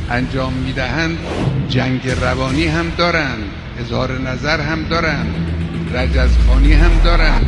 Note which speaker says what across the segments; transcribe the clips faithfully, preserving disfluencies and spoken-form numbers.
Speaker 1: انجام میدهند جنگ روانی هم دارند، اظهار نظر هم دارند، رجزخوانی هم دارند.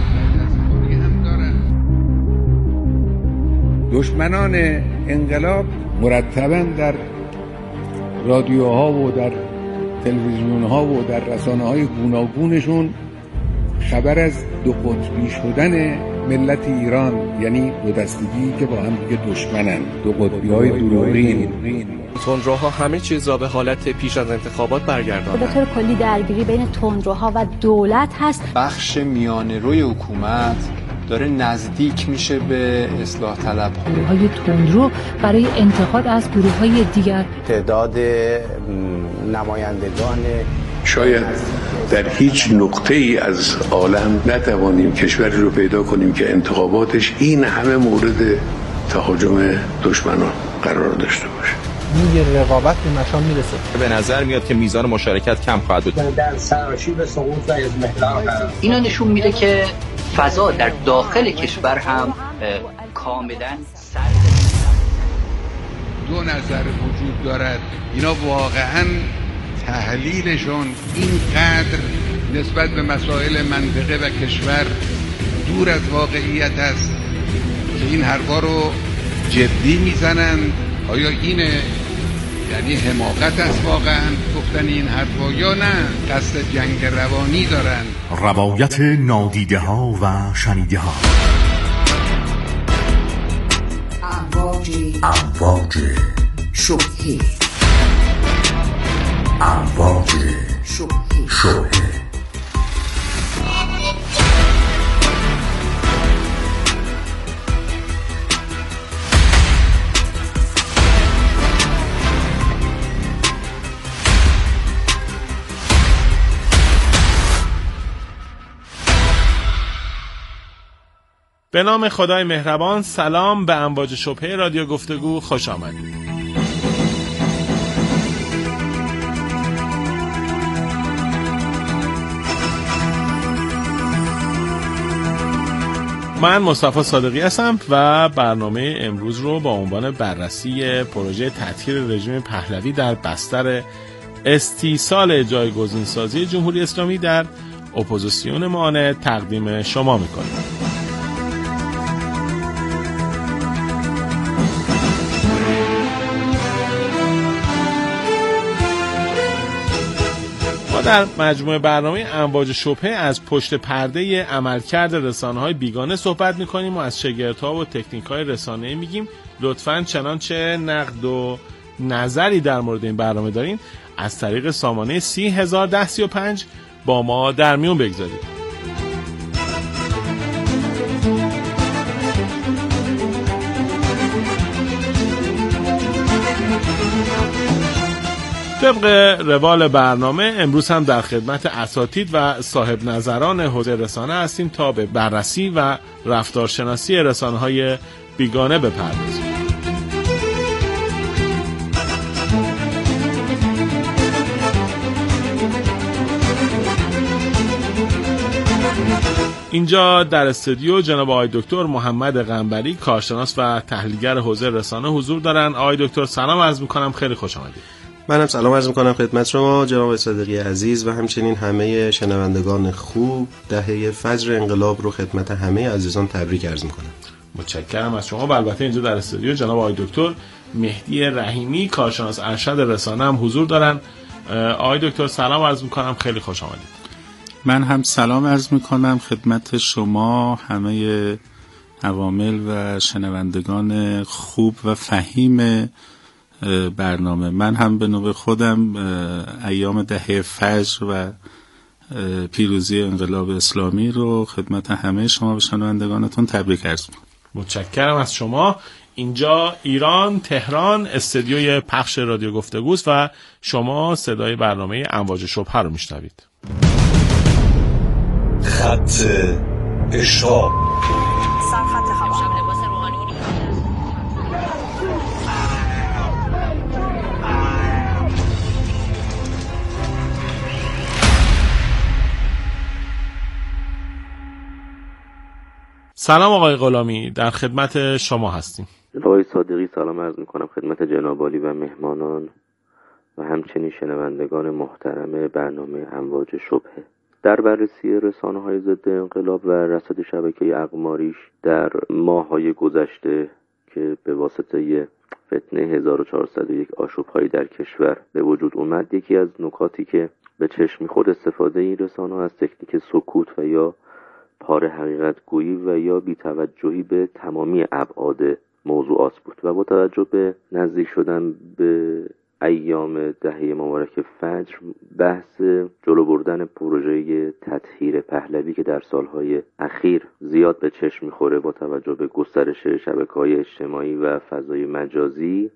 Speaker 1: دشمنان انقلاب مرتباً در رادیوها و در تلویزیونها و در رسانه‌های گوناگونشون خبر از دو قطبی شدن ملت ایران، یعنی دو دستگی که با هم دیگه دشمنن، دو قطبی‌های دروغین.
Speaker 2: تندروها همه چیز را به حالت پیش از انتخابات برگرداندند.
Speaker 3: به طور کلی درگیری بین تندروها و دولت هست.
Speaker 4: بخش میانه روی حکومت داره نزدیک میشه به اصلاح طلب.
Speaker 5: گروه‌های تندرو برای انتقاد از گروه‌های دیگر.
Speaker 6: تعداد نمایندگان
Speaker 7: شاید در هیچ نقطه ای از عالم نتوانیم کشوری رو پیدا کنیم که انتخاباتش این همه مورد تهاجم دشمنان قرار داشته باشه.
Speaker 8: یه رقابت به مشام میرسه.
Speaker 9: به نظر میاد که میزان مشارکت کم خواهد بود.
Speaker 10: در سراشیب سقوط و اضمحلال قرار.
Speaker 11: اینا نشون میده که فضا در داخل کشور هم کاملا سرد.
Speaker 1: دو نظر وجود دارد. اینا واقعاً تحلیلشون اینقدر نسبت به مسائل منطقه و کشور دور از واقعیت است که این حرفا رو جدی میزنند. آیا اینه یعنی حماقت است واقعا گفتن این حرفا یا نه قصد جنگ روانی دارن؟
Speaker 12: روایت نادیده ها و شنیده ها.
Speaker 13: امواج امواج شبهه امواج شبهه شبهه
Speaker 14: به نام خدای مهربان. سلام به امواج شبهه رادیو گفتگو، خوش آمدید. من مصطفی صادقی هستم و برنامه امروز رو با عنوان بررسی پروژه تطهیر رژیم پهلوی در بستر استیصال جایگزین‌سازی جمهوری اسلامی در اپوزیسیون معاند تقدیم شما می‌کنیم. در مجموعه برنامه امواج شبهه از پشت پرده عملکرد رسانه‌های بیگانه صحبت می‌کنیم و از شگفت‌ها و تکنیک‌های رسانه‌ای میگیم. لطفاً چنانچه نقد و نظری در مورد این برنامه دارین از طریق سامانه سی هزار ده سی و پنج با ما در میون بگذارید. طبق روال برنامه امروز هم در خدمت اساتید و صاحب نظران حوزه رسانه هستیم تا به بررسی و رفتارشناسی رسانه‌های بیگانه بپردازیم. اینجا در استودیو جناب آقای دکتر محمد قنبری، کارشناس و تحلیلگر حوزه رسانه حضور دارن. آقای دکتر سلام عرض می‌کنم، خیلی خوش آمدید.
Speaker 15: منم سلام عرض می‌کنم خدمت شما جناب صادقی عزیز و همچنین همه شنوندگان خوب. دهه فجر انقلاب رو خدمت همه عزیزان تبریک عرض می‌کنم.
Speaker 14: متشکرم از شما. و البته اینجا در استودیو جناب آقای دکتر مهدی رحیمی، کارشناس ارشد رسانه هم حضور دارن. آقای دکتر سلام عرض می‌کنم، خیلی خوش آمدید.
Speaker 16: من هم سلام عرض می‌کنم خدمت شما، همه عوامل و شنوندگان خوب و فهیم برنامه. من هم به نوبه خودم ایام دهه فجر و پیروزی انقلاب اسلامی رو خدمت همه شما و شنوندگانتون تبریک عرض می‌کنم.
Speaker 14: متشکرم از شما. اینجا ایران، تهران، استودیوی پخش رادیو گفتگوست و شما صدای برنامه امواج شبهه رو میشنوید.
Speaker 13: خط اشهاب
Speaker 3: سرخط خبر.
Speaker 14: سلام آقای غلامی، در خدمت شما هستیم.
Speaker 17: آقای صادقی سلام عرض میکنم خدمت جناب عالی و مهمانان.
Speaker 6: و همچنین شنوندگان محترم برنامه امواج شبهه. در بررسی رسانه‌های ضد انقلاب و رصد شبکه اقماریش در ماه‌های گذشته که به واسطه فتنه هزار و چهارصد و یک آشوب‌هایی در کشور به وجود اومد، یکی از نکاتی که به چشم می‌خورد استفاده این رسانه‌ها از تکنیک سکوت و یا پاره حقیقت گویی و یا بی‌توجهی به تمامی ابعاد موضوعات بود و با توجه به نزدیک شدن به ایام دهه مبارک فجر، بحث جلو بردن پروژه تطهیر پهلوی که در سالهای اخیر زیاد به چشم میخوره با توجه به گسترش شبکه‌های اجتماعی و فضای مجازی،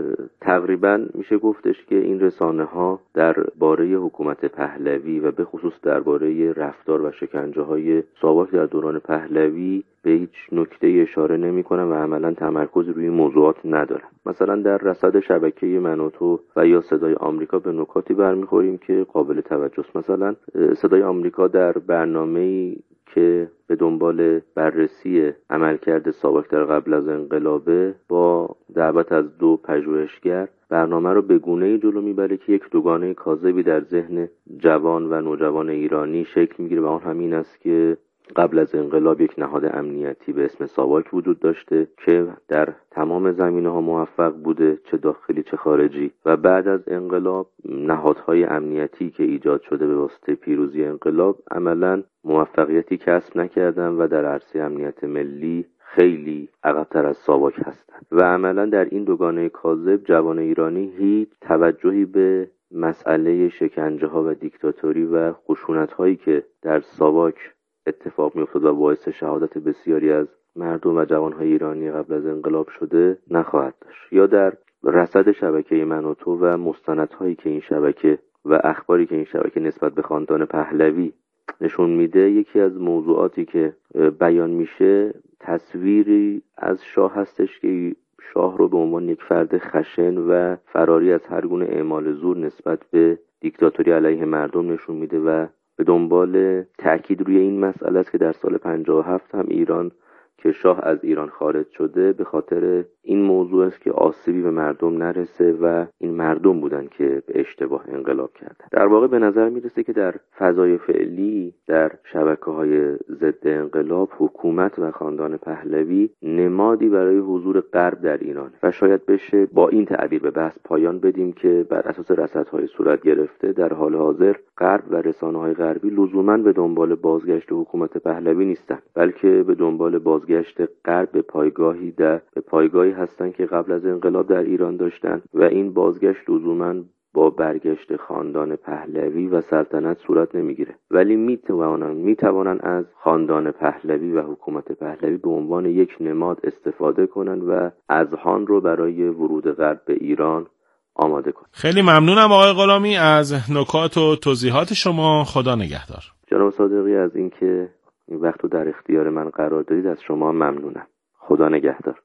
Speaker 6: تقریبا میشه گفتش که این رسانه ها در باره حکومت پهلوی و به خصوص درباره رفتار و شکنجه های ساواک در دوران پهلوی به هیچ نکته اشاره نمی کنن و عملا تمرکز روی موضوعات ندارن. مثلا در رصد شبکه من و تو و یا صدای آمریکا به نکاتی برمیخوریم که قابل توجه است. مثلا صدای آمریکا در برنامه‌ای که به دنبال بررسی عملکرد ساواک در قبل از انقلابه با دعوت از دو پژوهشگر برنامه رو به گونه‌ای جلو میبره که یک دوگانه کاذبی در ذهن جوان و نوجوان ایرانی شکل میگیره و اون همین است که قبل از انقلاب یک نهاد امنیتی به اسم ساواک وجود داشته که در تمام زمینه‌ها موفق بوده، چه داخلی چه خارجی، و بعد از انقلاب نهادهای امنیتی که ایجاد شده به واسطه پیروزی انقلاب عملاً موفقیتی کسب نکردن و در عرصه امنیت ملی خیلی عقب‌تر از ساواک هستند و عملاً در این دوگانه کاذب جوان ایرانی هیچ توجهی به مسئله شکنجه‌ها و دیکتاتوری و خشونت‌هایی که در ساواک اتفاق می‌افتاد و باعث شهادت بسیاری از مردم و جوان‌های ایرانی قبل از انقلاب شده نخواهد داشت. یا در رصد شبکه من و تو و مستندهایی که این شبکه و اخباری که این شبکه نسبت به خاندان پهلوی نشون میده، یکی از موضوعاتی که بیان میشه تصویری از شاه هستش که شاه رو به عنوان یک فرد خشن و فراری از هر گونه اعمال زور نسبت به دیکتاتوری علیه مردم نشون میده و به دنبال تأکید روی این مسئله است که در سال پنجاه و هفت هم ایران که شاه از ایران خارج شده به خاطر این موضوع است که آسیبی به مردم نرسه و این مردم بودن که به اشتباه انقلاب کردن. در واقع به نظر میرسه که در فضای فعلی در شبکه‌های ضد انقلاب حکومت و خاندان پهلوی نمادی برای حضور غرب در ایران و شاید بشه با این تعبیر به بحث پایان بدیم که بر اساس رصدهای صورت گرفته در حال حاضر غرب و رسانه‌های غربی لزوماً به دنبال بازگشت حکومت پهلوی نیستن، بلکه به دنبال بازگشت غرب به پایگاهی در به پایگاهی هستن که قبل از انقلاب در ایران داشتن و این بازگشت لزوماً با برگشت خاندان پهلوی و سلطنت صورت نمیگیره، ولی میتوانن میتوانن از خاندان پهلوی و حکومت پهلوی به عنوان یک نماد استفاده کنن و اذهان رو برای ورود غرب به ایران آماده کنن.
Speaker 14: خیلی ممنونم آقای غلامی از نکات و توضیحات شما. خدا نگهدار.
Speaker 6: جناب صادقی از اینکه این وقت رو در اختیار من قرار دادید از شما ممنونم. خدا نگهدار.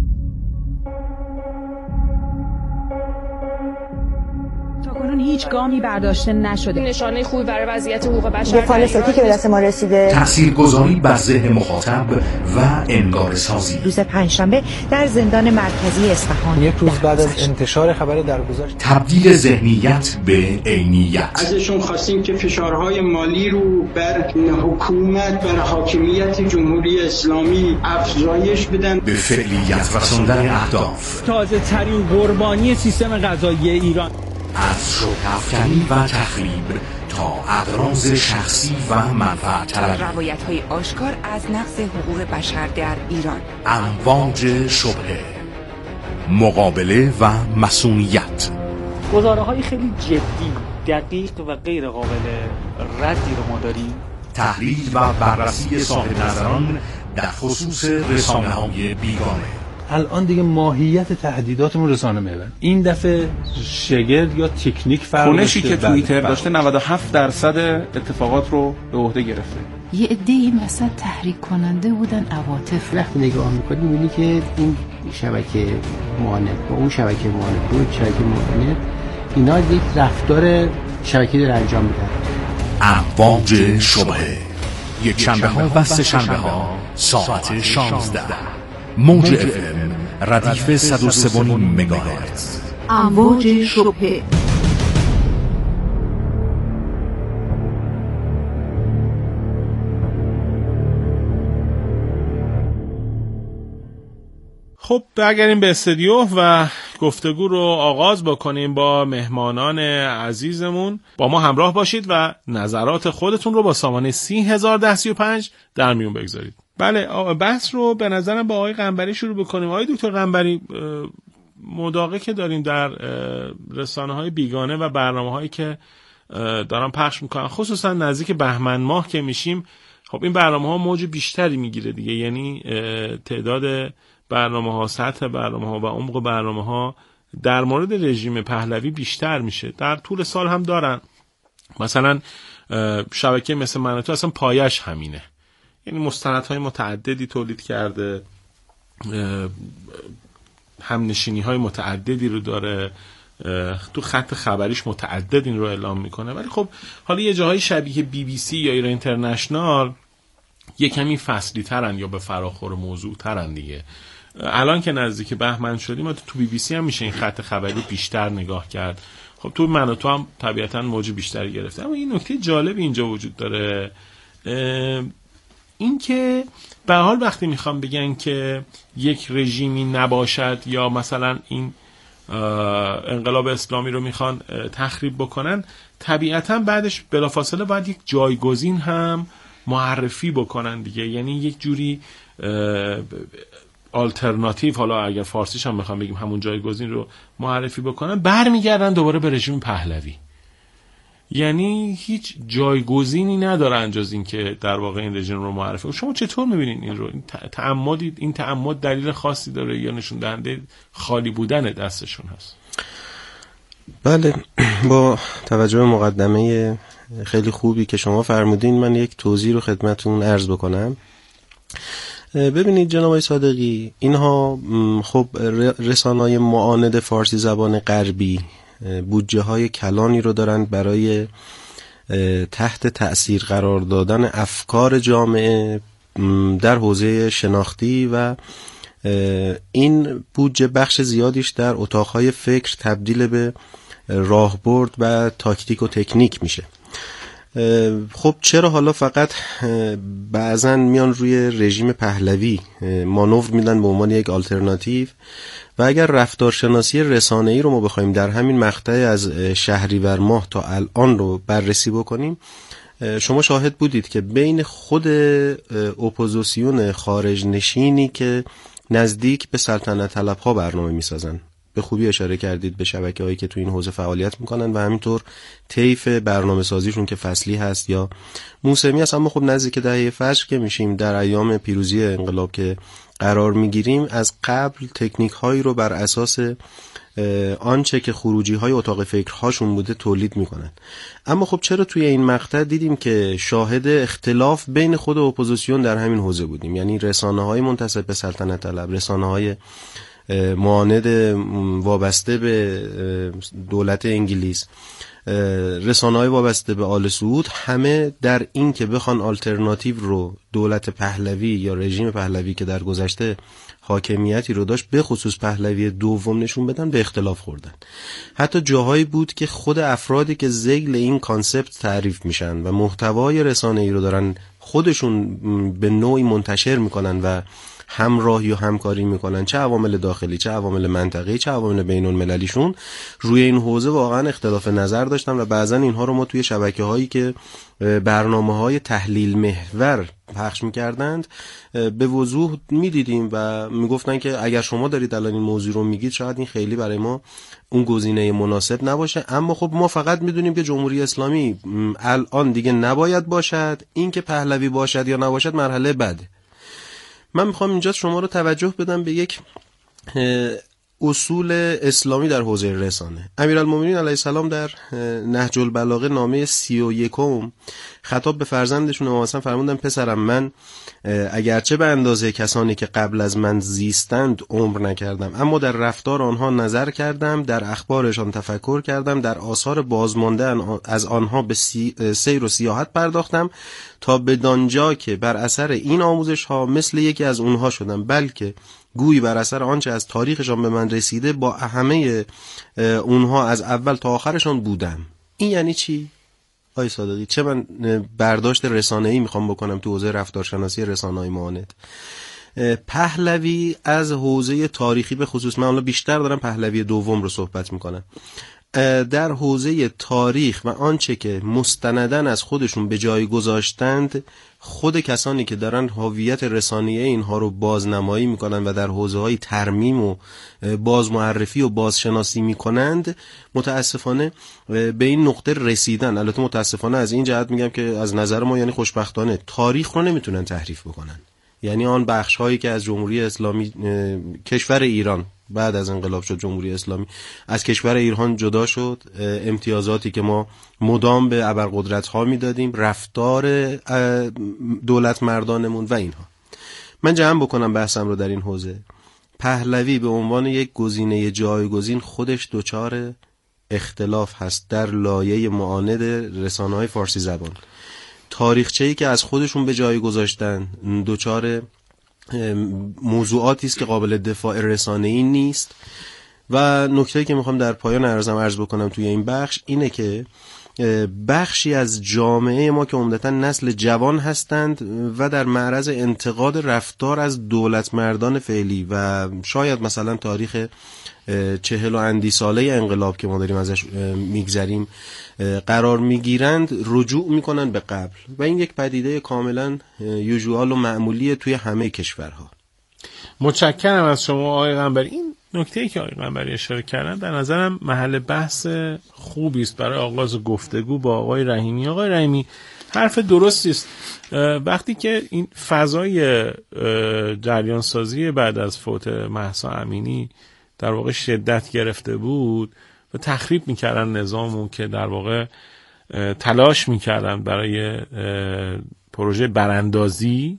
Speaker 17: تاکنون هیچ گامی برداشته نشده.
Speaker 18: نشانه خوبی برای وضعیت حقوق بشر
Speaker 19: مخالفاتی که به دست ما رسیده،
Speaker 12: تاثیرگذاری بر ذهن مخاطب و انگار سازی.
Speaker 19: روز پنجشنبه در زندان مرکزی اصفهان،
Speaker 8: یک روز بعد از انتشار خبر درگذشت،
Speaker 12: تبدیل ذهنیت به عینیت.
Speaker 20: ازشون خواستیم که فشارهای مالی رو بر حکومت، بر حاکمیت جمهوری اسلامی افزایش بدن،
Speaker 12: به فعلیت رساندن اهداف.
Speaker 21: تازه ترین قربانی سیستم قضایی ایران،
Speaker 12: از شوک‌افکنی و تخریب تا اغراض شخصی و منفعت طلبی،
Speaker 22: روایت‌های آشکار از نقض حقوق بشر در ایران،
Speaker 12: امواج شبهه، مقابله و مسئولیت.
Speaker 21: گزاره‌های خیلی جدی، دقیق و غیر قابل ردی رو ما داریم.
Speaker 12: تحلیل و بررسی صاحب نظران در خصوص رسانه‌های بیگانه.
Speaker 16: الان دیگه ماهیت تهدیداتمون رسانه محور. این دفعه شگرد یا تکنیک فرق داشته.
Speaker 9: کنشی که توییتر داشته نود و هفت درصد اتفاقات رو به عهده گرفته.
Speaker 5: یه عده‌ای مثلا تحریک کننده بودن عواطف.
Speaker 23: وقتی نگاه می‌کنی می‌بینی که این شبکه معاند با اون شبکه معاند با اون شبکه معاند اینا یک رفتار شبکه‌ای رو انجام میدن.
Speaker 12: امواج شبهه، یک شنبه ها و سه شنبه ها ساعت شانزده، موج اف ام ردیف صد و سه و نیم مگاهرتز.
Speaker 13: امواج شبهه.
Speaker 14: خب برگردیم به استودیو و گفتگو رو آغاز بکنیم با مهمانان عزیزمون. با ما همراه باشید و نظرات خودتون رو با سامانه سی هزار ده سی و پنج در میون بگذارید. بله بحث رو به نظرم با آقای قنبری شروع بکنیم. آقای دکتر قنبری، مداقه که داریم در رسانه های بیگانه و برنامه هایی که دارن پخش میکنن، خصوصا نزدیک بهمن ماه که میشیم، خب این برنامه ها موج بیشتری میگیره دیگه، یعنی تعداد برنامه ها، سطح برنامه ها و عمق برنامه ها در مورد رژیم پهلوی بیشتر میشه. در طول سال هم دارن، مثلا شبکه مثل من و تو اصلا پایش همینه، یعنی مستندهای متعددی تولید کرده، همنشینی های متعددی رو داره، تو خط خبریش متعدد این رو اعلام میکنه. ولی خب حالا یه جاهای شبیه بی بی سی یا ایران اینترنشنال یه کمی فصلی ترن یا به فراخور موضوع ترن دیگه. الان که نزدیک بهمن شدیم تو بی بی سی هم میشه این خط خبری بیشتر نگاه کرد. خب تو من و تو هم طبیعتا موج بیشتری گرفته. اما این نکته جالب اینجا وجود داره، این که به حال وقتی میخوام بگن که یک رژیمی نباشد یا مثلا این انقلاب اسلامی رو میخوان تخریب بکنن، طبیعتا بعدش بلافاصله باید یک جایگزین هم معرفی بکنن دیگه، یعنی یک جوری آلترناتیو، حالا اگر فارسیش هم بخوام بگیم همون جایگزین رو معرفی بکنن، برمیگردن دوباره به رژیم پهلوی. یعنی هیچ جایگزینی ندارن جز این که در واقع این رژیم رو معرفی. شما چطور میبینید این رو؟ این تعمدی، این تعمد دلیل خاصی داره یا نشون دهنده خالی بودن دستشون هست؟
Speaker 15: بله، با توجه به مقدمه خیلی خوبی که شما فرمودین، من یک توضیح رو خدمتون عرض بکنم. ببینید جناب آقای صادقی، اینها خب رسانه‌های معاند فارسی زبان غربی بودجه های کلانی رو دارن برای تحت تأثیر قرار دادن افکار جامعه در حوزه شناختی و این بودجه بخش زیادیش در اتاقهای فکر تبدیل به راهبرد و تاکتیک و تکنیک میشه. خب چرا حالا فقط بعضن میان روی رژیم پهلوی مانور میدن به عنوان یک آلترناتیو؟ و اگر رفتارشناسی رسانه‌ای رو ما بخوایم در همین مقطع از شهریور ماه تا الان رو بررسی بکنیم، شما شاهد بودید که بین خود اپوزیسیون خارج نشینی که نزدیک به سلطنت طلب‌ها برنامه میسازن، به خوبی اشاره کردید به شبکه‌هایی که تو این حوزه فعالیت میکنن و همینطور طیف برنامه سازیشون که فصلی هست یا موسمی هست. اما خب نزدیک دهه فجر که میشیم، در ایام پیروزی انقلاب که قرار میگیریم، از قبل تکنیک هایی رو بر اساس آنچه که خروجی های اتاق فکرهاشون بوده تولید میکنن. اما خب چرا توی این مقطع دیدیم که شاهد اختلاف بین خود اپوزیسیون در همین حوزه بودیم؟ یعنی رسانه های منتسب به سلطنت طلب، رسانه های معاند وابسته به دولت انگلیس، رسانه‌های وابسته به آل سعود، همه در این که بخوان آلترناتیو رو دولت پهلوی یا رژیم پهلوی که در گذشته حاکمیتی رو داشت، به خصوص پهلوی دوم، نشون بدن، به اختلاف خوردن. حتی جاهایی بود که خود افرادی که ذیل این کانسپت تعریف میشن و محتوای رسانه‌ای رو دارن خودشون به نوعی منتشر میکنن و همراهی و همکاری میکنن، چه عوامل داخلی، چه عوامل منطقه‌ای، چه عوامل بین المللیشون، روی این حوزه واقعا اختلاف نظر داشتن و بعضا اینها رو ما توی شبکه‌هایی که برنامه‌های تحلیل محور پخش می‌کردند به وضوح می‌دیدیم و میگفتن که اگر شما دارید الان این موضوع رو میگید، شاید این خیلی برای ما اون گزینه مناسب نباشه، اما خب ما فقط میدونیم که جمهوری اسلامی الان دیگه نباید باشد، این که پهلوی باشد یا نباشد مرحله بعده. من میخوام اینجا شما رو توجه بدم به یک اصول اسلامی در حوزه رسانه. امیرالمومنین علیه السلام در نهج البلاغه نامه سی و یکم خطاب به فرزندشون امام حسن فرمودن: پسرم، من اگرچه به اندازه کسانی که قبل از من زیستند عمر نکردم، اما در رفتار آنها نظر کردم، در اخبارشان تفکر کردم، در آثار بازمانده از آنها به سیر و سیاحت پرداختم تا بدانجا که بر اثر این آموزش ها مثل یکی از اونها شدم، بلکه گویی بر اثر آنچه از تاریخشان به من رسیده با همه اونها از اول تا آخرشان بودم. این یعنی چی؟ آقای صادقی، چه من برداشت رسانه‌ای میخوام بکنم تو حوزه رفتارشناسی رسانه‌های معاند؟ پهلوی از حوزه تاریخی به خصوص، من حالا بیشتر دارم پهلوی دوم رو صحبت میکنم، در حوزه تاریخ و آنچه که مستندن از خودشون به جای گذاشتند، خود کسانی که دارن هویت رسانه‌ای اینها رو بازنمایی میکنن و در حوزه‌های ترمیم و بازمعرفی و بازشناسی میکنند، متاسفانه به این نقطه رسیدن. البته متاسفانه از این جهت میگم که از نظر ما، یعنی خوشبختانه، تاریخ رو نمیتونن تحریف بکنن. یعنی آن بخش هایی که از جمهوری اسلامی، کشور ایران بعد از انقلاب شد جمهوری اسلامی، از کشور ایران جدا شد، امتیازاتی که ما مدام به ابرقدرت ها میدادیم، رفتار دولت مردانمون و اینها. من جمع بکنم بحثم رو در این حوزه. پهلوی به عنوان یک گزینه جایگزین خودش دچار اختلاف هست در لایه معاند رسانه‌های فارسی زبان. تاریخچه‌ای که از خودشون به جای گذاشتن دچار موضوعاتی است که قابل دفاع رسانه‌ای نیست. و نکته‌ای که میخوام در پایان عرضم عرض بکنم توی این بخش اینه که بخشی از جامعه ما که عمدتاً نسل جوان هستند و در معرض انتقاد رفتار از دولت مردان فعلی و شاید مثلا تاریخ چهل و اندی ساله انقلاب که ما داریم ازش میگذریم قرار میگیرند، رجوع میکنن به قبل و این یک پدیده کاملا یوزوال و معمولی توی همه کشورها.
Speaker 14: متشکرم از شما آقای قنبری. این نکته‌ای که آقای قنبری اشاره کردن در نظرم محل بحث خوبی است برای آغاز گفتگو با آقای رحیمی. آقای رحیمی حرف درستی است. وقتی که این فضای جریان سازی بعد از فوت مهسا امینی در واقع شدت گرفته بود و تخریب میکردن نظامو که در واقع تلاش میکردن برای پروژه براندازی،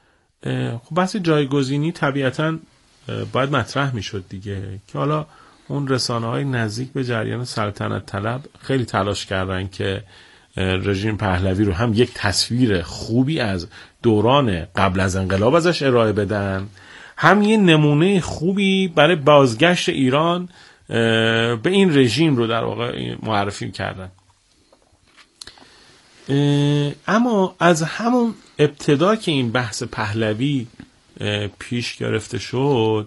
Speaker 14: خب بحث جایگزینی طبیعتاً باید مطرح میشد دیگه، که حالا اون رسانه‌های نزدیک به جریان سلطنت طلب خیلی تلاش کردن که رژیم پهلوی رو هم یک تصویر خوبی از دوران قبل از انقلاب ازش ارائه بدن، هم یه نمونه خوبی برای بازگشت ایران به این رژیم رو در واقع معرفی کردن. اما از همون ابتدا که این بحث پهلوی پیش گرفته شد،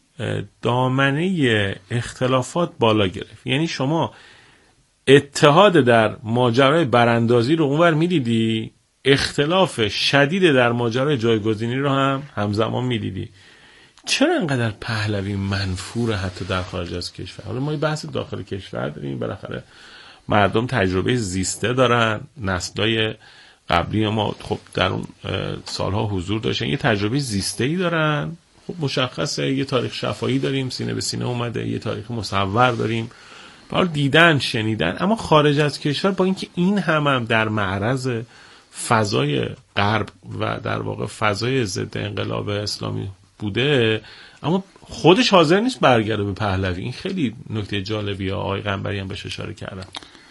Speaker 14: دامنه اختلافات بالا گرفت. یعنی شما اتحاد در ماجرای براندازی رو اونور میدیدی، اختلاف شدید در ماجرای جایگزینی رو هم همزمان میدیدی. چرا انقدر پهلوی منفور حتی در خارج از کشور؟ حالا ما یه بحث داخل کشور داریم، بالاخره مردم تجربه زیسته دارن، نسل‌های قبلی ما خب در اون سالها حضور داشتن، یه تجربه زیسته‌ای دارن. خب مشخصه یه تاریخ شفاهی داریم، سینه به سینه اومده، یه تاریخ مصور داریم، حالا دیدن شنیدن. اما خارج از کشور با اینکه این هم, هم در معرض فضای غرب و در واقع فضای ضد انقلاب اسلامی بوده، اما خودش حاضر نیست برگرده به پهلوی. این خیلی نکته جالبیه، آقای قنبری هم بهش اشاره کردن.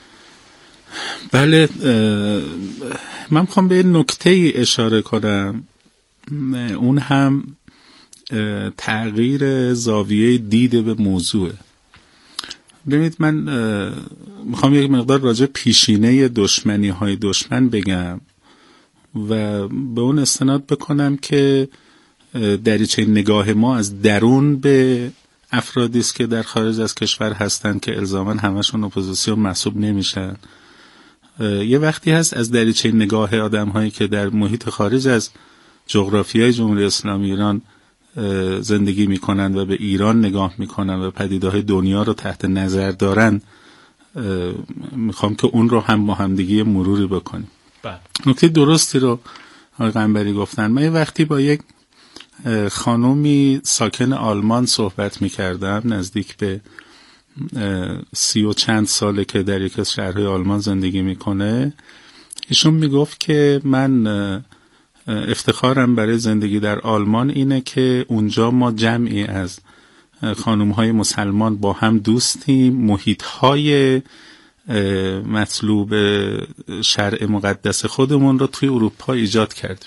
Speaker 16: بله، من میخوام به نکته اشاره کنم، اون هم تغییر زاویه دید به موضوع. ببینید، من میخوام یک مقدار راجع پیشینه دشمنی های دشمن بگم و به اون استناد بکنم که دریچه نگاه ما از درون به افرادی است که در خارج از کشور هستن که الزاما همشون اپوزیسیون محسوب نمیشن. یه وقتی هست از دریچه نگاه آدم هایی که در محیط خارج از جغرافیای جمهوری اسلامی ایران زندگی میکنن و به ایران نگاه میکنن و پدیده‌های دنیا رو تحت نظر دارن. میخوام که اون رو هم با همدیگه مروری بکنیم. نکته درستی رو آقای قنبری گفتن. من یه وقتی با یک خانومی ساکن آلمان صحبت میکردم، نزدیک به سی و چند ساله که در یک از شهرهای آلمان زندگی میکنه. ایشون میگفت که من افتخارم برای زندگی در آلمان اینه که اونجا ما جمعی از خانومهای مسلمان با هم دوستیم، محیطهای مطلوب شرع مقدس خودمون رو توی اروپا ایجاد کردیم.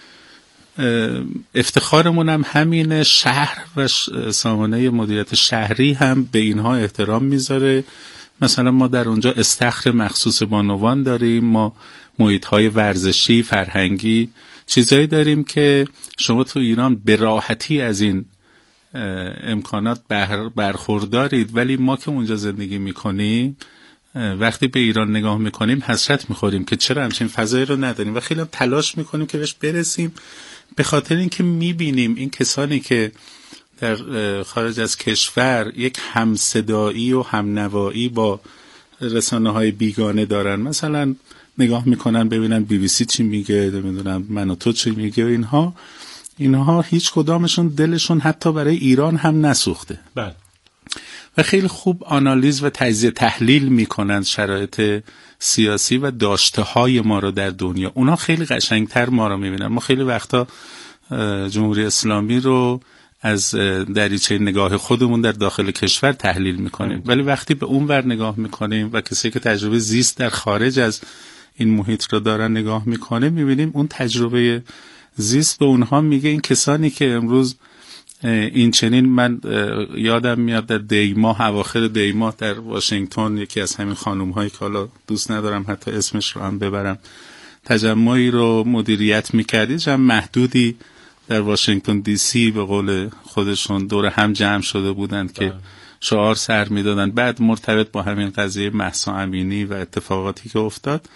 Speaker 16: افتخارمون هم همینه. شهر و سامانه مدیریت شهری هم به اینها احترام میذاره. مثلا ما در اونجا استخر مخصوص بانوان داریم، ما محیط‌های ورزشی، فرهنگی چیزایی داریم که شما تو ایران به راحتی از این امکانات بر برخوردارید، ولی ما که اونجا زندگی میکنیم وقتی به ایران نگاه میکنیم حسرت میخوریم که چرا همچین فضایی رو نداریم و خیلی هم تلاش میکنیم که بهش برسیم، به خاطر اینکه میبینیم این کسانی که در خارج از کشور یک همصدایی و همنوایی با رسانه های بیگانه دارن، مثلا نگاه میکنن ببینن بی بی سی چی میگه، نمیدونم من و تو چی میگه و اینها اینها هیچ کدامشون دلشون حتی برای ایران هم نسوخته.
Speaker 14: بله.
Speaker 16: و خیلی خوب آنالیز و تجزیه تحلیل میکنن شرایط سیاسی و داشته های ما رو در دنیا. اونا خیلی قشنگتر ما رو میبینن. ما خیلی وقتا جمهوری اسلامی رو از دریچه نگاه خودمون در داخل کشور تحلیل میکنیم، ولی وقتی به اون ور نگاه میکنیم و کسی که تجربه زیست در خارج از این محیط رو دارن نگاه میکنه، میبینیم اون تجربه زیست به اونها میگه این کسانی که امروز این چنین، من یادم میاد در دیماه، اواخر دیماه در واشنگتن، یکی از همین خانوم هایی که حالا دوست ندارم حتی اسمش رو هم ببرم، تجمعی رو مدیریت میکردی، جمع محدودی در واشنگتن دی سی به قول خودشون دور هم جمع شده بودند که شعار سر میدادن. بعد مرتبط با همین قضیه مهسا امینی و اتفاقاتی که افتاد،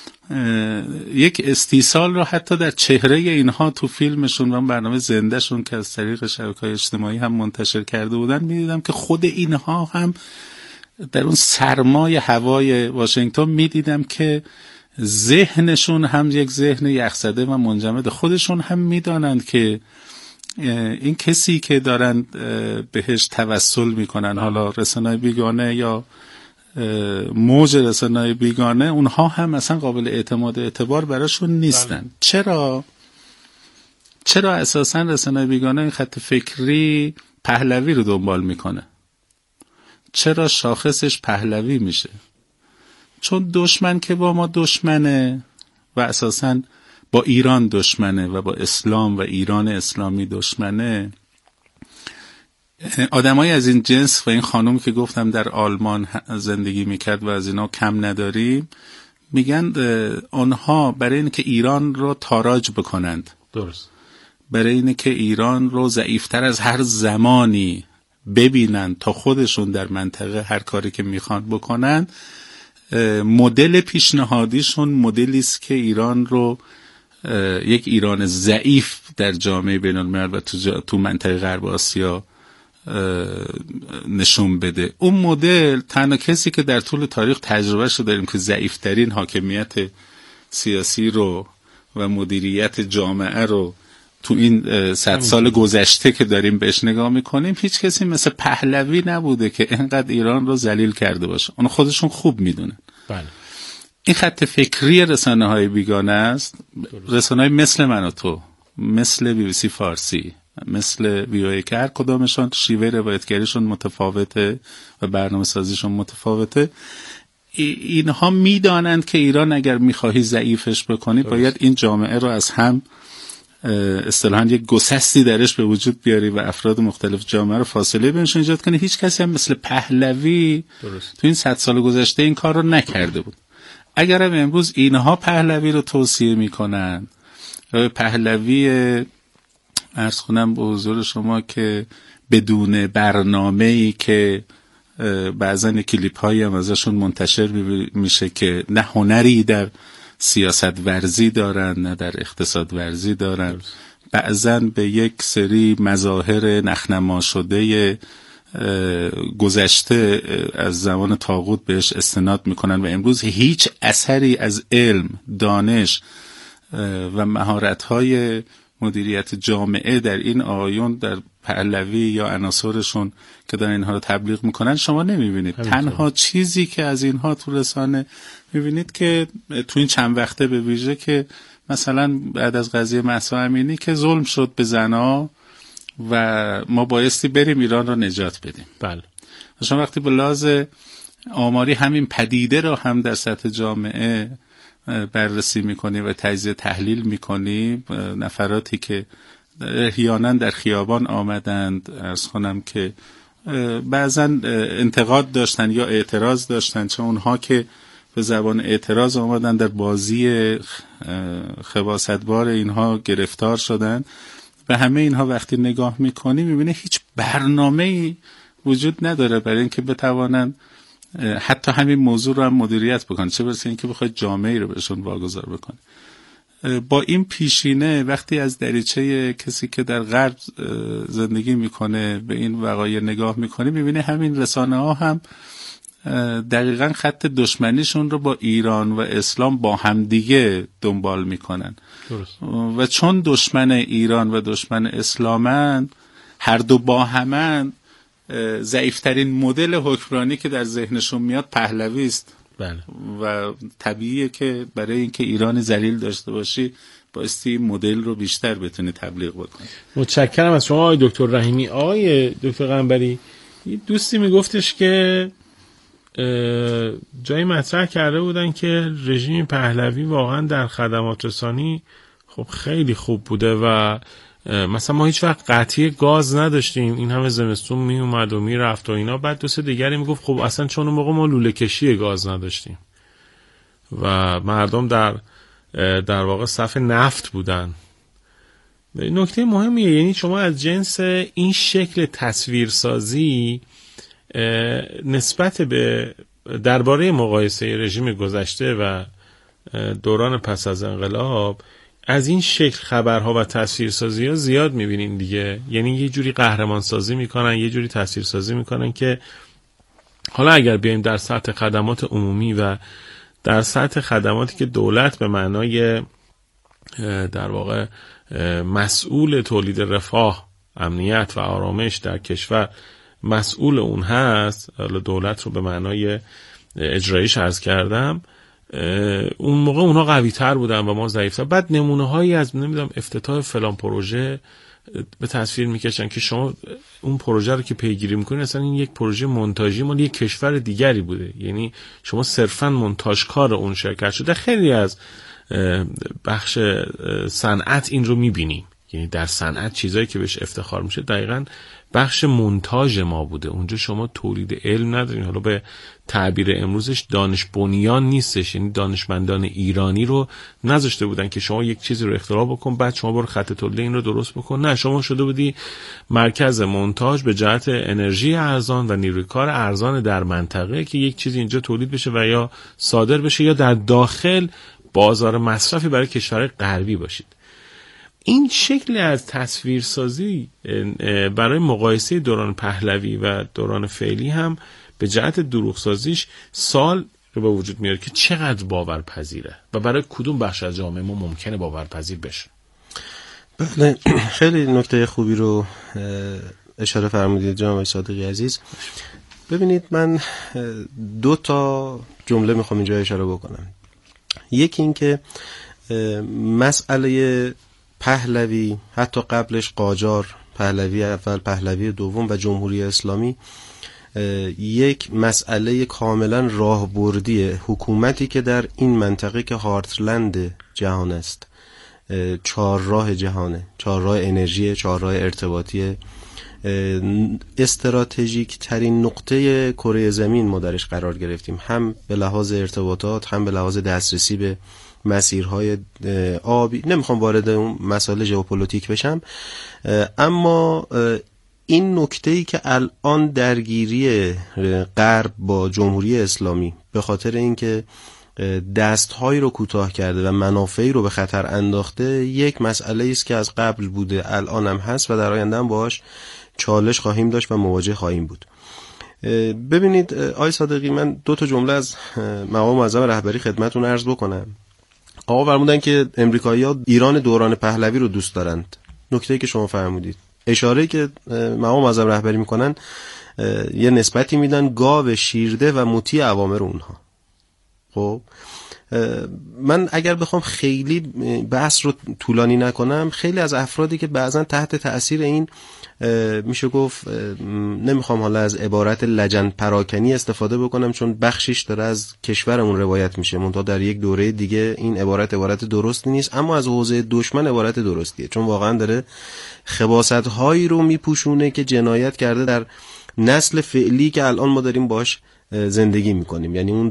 Speaker 16: یک استیصال رو حتی در چهره اینها تو فیلمشون و برنامه زندهشون که از طریق شبکه‌های اجتماعی هم منتشر کرده بودن، میدیدم که خود اینها هم در اون سرمای هوای واشنگتن میدیدم که ذهنشون هم یک ذهن یخزده و منجمد. خودشون هم میدانند که این کسی که دارن بهش توسل میکنن، حالا رسانه‌های بیگانه یا موج رسانه‌های بیگانه، اونها هم اصلا قابل اعتماد اعتبار براشون نیستن. بله. چرا؟ چرا اساسا رسانه‌های بیگانه این خط فکری پهلوی رو دنبال میکنه؟ چرا شاخصش پهلوی میشه؟ چون دشمن که با ما دشمنه و اساسا با ایران دشمنه و با اسلام و ایران اسلامی دشمنه. آدمای از این جنس و این خانومی که گفتم در آلمان زندگی میکرد و از اینا کم نداریم، میگن آنها برای اینکه ایران رو تاراج بکنند،
Speaker 14: درست،
Speaker 16: برای اینکه ایران رو ضعیفتر از هر زمانی ببینن تا خودشون در منطقه هر کاری که میخوان بکنن، مدل پیشنهادیشون مدلی است که ایران رو یک ایران ضعیف در جامعه بین‌الملل و تو, تو منطقه غرب آسیا نشون بده. اون مدل تنها کسی که در طول تاریخ تجربهش رو داریم که ضعیفترین حاکمیت سیاسی رو و مدیریت جامعه رو تو این صد سال گذشته که داریم بهش نگاه میکنیم، هیچ کسی مثل پهلوی نبوده که اینقدر ایران رو ذلیل کرده باشه. اون خودشون خوب میدونن.
Speaker 14: بله.
Speaker 16: این خط فکری رسانه های بیگانه است. رسانه های مثل من و تو، مثل بی بی سی فارسی، مثل وی او ای که هر کدامشون شیوه روایتگریشون متفاوته و برنامه سازیشون متفاوته، اینها میدانند که ایران اگر میخواهی ضعیفش بکنی باید این جامعه رو از هم اصطلاحاً یک گسستی درش به وجود بیاری و افراد مختلف جامعه رو فاصله بینشون ایجاد کنی. هیچ کسی هم مثل پهلوی درست. تو این صد سال گذشته این کار رو نکرده بود. اگر هم امروز اینها پهلوی رو توصیه میکنن، پهلوی عرض کنم به حضور شما که بدون برنامه‌ای که بعضا کلیپ هایی هم ازشون منتشر میشه که نه هنری در سیاست ورزی دارن نه در اقتصاد ورزی دارن، بعضا به یک سری مظاهر نخنما شده گذشته از زمان طاغوت بهش استناد میکنن و امروز هیچ اثری از علم، دانش و مهارت‌های مدیریت جامعه در این آیون در پهلوی یا عناصرشون که دارن اینها رو تبلیغ میکنن شما نمیبینید. تنها چیزی که از اینها تو رسانه میبینید که تو این چند وقته به ویژه که مثلا بعد از قضیه مهسا امینی که ظلم شد به زنها و ما بایستی بریم ایران رو نجات بدیم.
Speaker 14: بله.
Speaker 16: شما وقتی به لحاظ آماری همین پدیده رو هم در سطح جامعه بررسی میکنی و تجزیه تحلیل میکنی، نفراتی که احیانا در خیابان آمدند، عرض کنم که بعضا انتقاد داشتن یا اعتراض داشتن، چه اونها که به زبان اعتراض آمدن، در بازی خباثتبار اینها گرفتار شدن. و همه اینها وقتی نگاه میکنی میبینه هیچ برنامه‌ای وجود نداره برای اینکه بتوانن حتی همین موضوع رو هم مدیریت بکنن، چه برسه اینکه بخواد جامعه‌ای رو بهشون واگذار بکنه. با این پیشینه وقتی از دریچه کسی که در غرب زندگی میکنه به این وقایع نگاه میکنه، میبینه همین رسانه ها هم دقیقاً خط دشمنیشون رو با ایران و اسلام با همدیگه دنبال میکنن. درست. و چون دشمن ایران و دشمن اسلامن، هر دو با همن، ضعیفترین مدل حکمرانی که در ذهنشون میاد پهلوی است.
Speaker 14: بله.
Speaker 16: و طبیعیه که برای اینکه ایران ذلیل داشته باشی بایستی مدل رو بیشتر بتونی تبلیغ بکنی.
Speaker 14: متشکرم از شما آقای دکتر رحیمی. آقای دکتر قنبری، یه دوستی میگفتش که جایی مطرح کرده بودن که رژیم پهلوی واقعا در خدمات رسانی خب خیلی خوب بوده و مثلا ما هیچ وقت قطعی گاز نداشتیم، این همه زمستون می اومد و می رفت و اینا. بعد دوست دیگری میگفت خب اصلا چون اون موقع ما لوله کشی گاز نداشتیم و مردم در در واقع صف نفت بودن. نکته مهمیه، یعنی شما از جنس این شکل تصویرسازی نسبت به درباره مقایسه رژیم گذشته و دوران پس از انقلاب از این شکل خبرها و تصویرسازی ها زیاد میبینین دیگه. یعنی یه جوری قهرمان سازی میکنن، یه جوری تصویرسازی میکنن که حالا اگر بیایم در سطح خدمات عمومی و در سطح خدماتی که دولت به معنای در واقع مسئول تولید رفاه، امنیت و آرامش در کشور مسئول اون هست، حالا دولت رو به معنای اجرایش عرض کردم، اون موقع اونها قوی تر بودن و ما ضعیف تر. بعد نمونه هایی از نمیدونم افتتاح فلان پروژه به تصویر میکشن که شما اون پروژه رو که پیگیری میکنین اصلا این یک پروژه مونتاژی مال یک کشور دیگری بوده، یعنی شما صرفا مونتاژکار اون شرکت شده. خیلی از بخش صنعت این رو میبینیم، یعنی در صنعت چیزایی که بهش افتخار میشه دقیقاً بخش مونتاژ ما بوده. اونجا شما تولید علم ندارین، حالا به تعبیر امروزش دانش بنیان نیستش، یعنی دانشمندان ایرانی رو نذاشته بودن که شما یک چیزی رو اختراع بکن بعد شما برو خط تولید این رو درست بکن. نه، شما شده بودی مرکز مونتاژ به جهت انرژی ارزان و نیروی کار ارزان در منطقه که یک چیزی اینجا تولید بشه و یا صادر بشه یا در داخل بازار مصرفی برای کشورهای غربی باشید. این شکل از تصویرسازی برای مقایسه دوران پهلوی و دوران فعلی هم به جهت دروغسازیش سال رو به وجود میاره که چقدر باورپذیره و برای کدوم بخش از جامعه ما ممکنه باورپذیر بشه.
Speaker 15: بله، خیلی نکته خوبی رو اشاره فرمودید جناب صادقی عزیز. ببینید، من دو تا جمله میخوام اینجا اشاره بکنم. یکی این که مسئله پهلوی، حتی قبلش قاجار، پهلوی اول، پهلوی دوم و جمهوری اسلامی، یک مسئله کاملا راهبردی حکومتی که در این منطقه که هارتلند جهان است، چهارراه جهانه، چهارراه انرژی، چهارراه ارتباطی، استراتژیک ترین نقطه کره زمین ما درش قرار گرفتیم، هم به لحاظ ارتباطات هم به لحاظ دسترسی به مسیرهای آبی. نمیخوام وارد اون مسائل ژئوپلیتیک بشم، اما این نکته‌ای که الان درگیری غرب با جمهوری اسلامی به خاطر اینکه دستهایی رو کوتاه کرده و منافعی رو به خطر انداخته، یک مسئله است که از قبل بوده، الان هم هست و در آینده هم باهاش چالش خواهیم داشت و مواجه خواهیم بود. ببینید آقای صادقی، من دو تا جمله از مقام معظم رهبری خدمتتون عرض بکنم. آقا فرمودن که امریکایی‌ها ایران دوران پهلوی رو دوست دارند. نکته‌ای که شما فرمودید، اشاره‌ای که مقام معظم رهبری میکنن، یه نسبتی میدن گاو شیرده و مطیع اوامر اونها. خب من اگر بخوام خیلی بحث رو طولانی نکنم، خیلی از افرادی که بعضا تحت تأثیر این میشه گفت، نمیخوام حالا از عبارت لجن پراکنی استفاده بکنم چون بخشش داره از کشورمون روایت میشه، منتها در یک دوره دیگه این عبارت عبارت درستی نیست، اما از حوزه دشمن عبارت درستیه، چون واقعا داره خباثت هایی رو میپوشونه که جنایت کرده در نسل فعلی که الان ما داریم باش زندگی میکنیم. یعنی اون